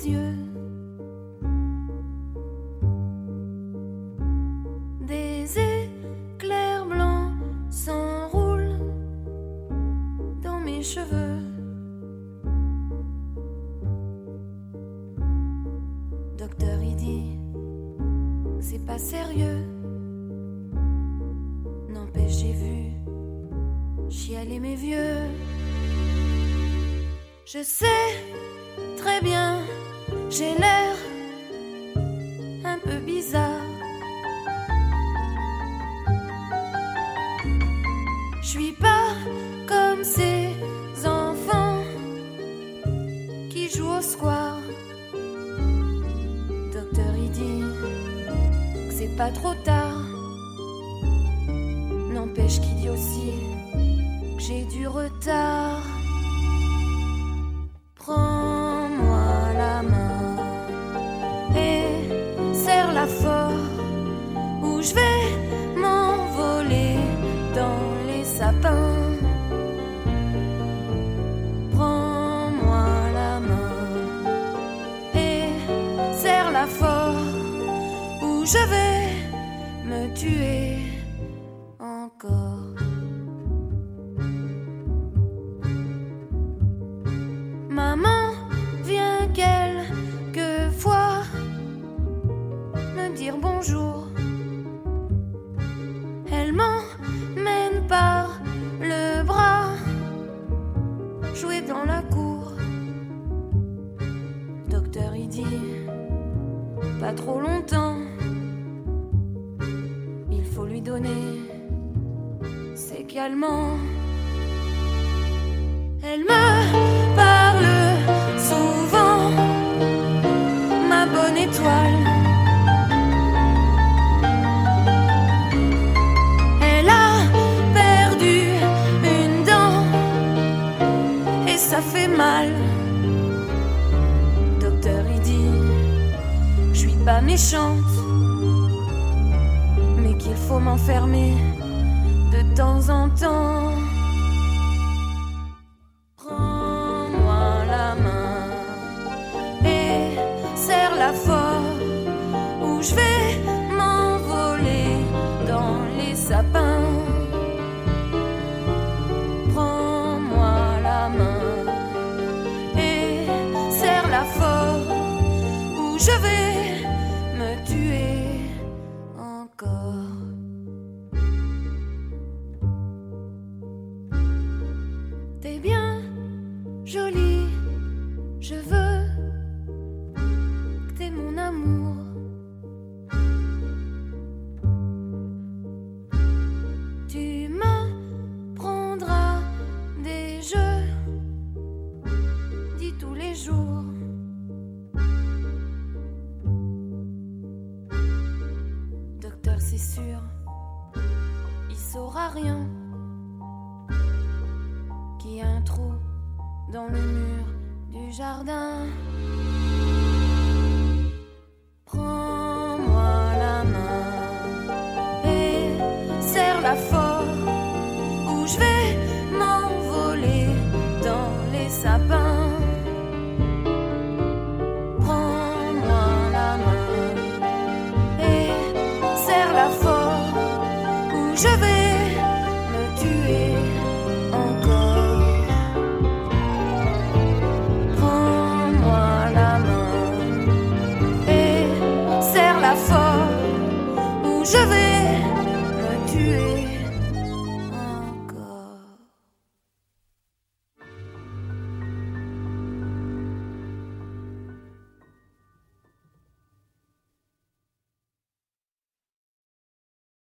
yeux. Des éclairs blancs s'enroulent dans mes cheveux. Docteur, il dit que c'est pas sérieux. N'empêche, j'ai vu chialer mes vieux. Je sais très bien, j'ai l'air un peu bizarre. Je suis pas comme ces enfants qui jouent au square. Docteur, il dit que c'est pas trop tard. N'empêche qu'il dit aussi que j'ai du retard. Prends-moi la main et serre-la fort, ou je vais m'envoler dans les sapins. Prends-moi la main et serre-la fort, ou je vais me tuer encore. Maman vient quelquefois me dire bonjour. Elle m'emmène par le bras jouer dans la cour. Docteur, il dit pas trop longtemps. Il faut lui donner ses calmants. Elle me parle souvent, ma bonne étoile. Elle a perdu une dent et ça fait mal. Docteur, il dit, je suis pas méchante, mais qu'il faut m'enfermer de temps en temps. Fort, où je vais m'envoler dans les sapins. Prends-moi la main et serre-la fort, où je vais me tuer encore. T'es bien jolie, je veux mon amour. Tu m'apprendras des jeux, dis tous les jours. Docteur, c'est sûr, il saura rien, qu'il y a un trou dans le mur du jardin. Prends-moi la main et serre-la fort, où je vais m'envoler dans les sapins. Prends-moi la main et serre-la fort, où je vais me tuer encore. Prends-moi la main, fort, où je vais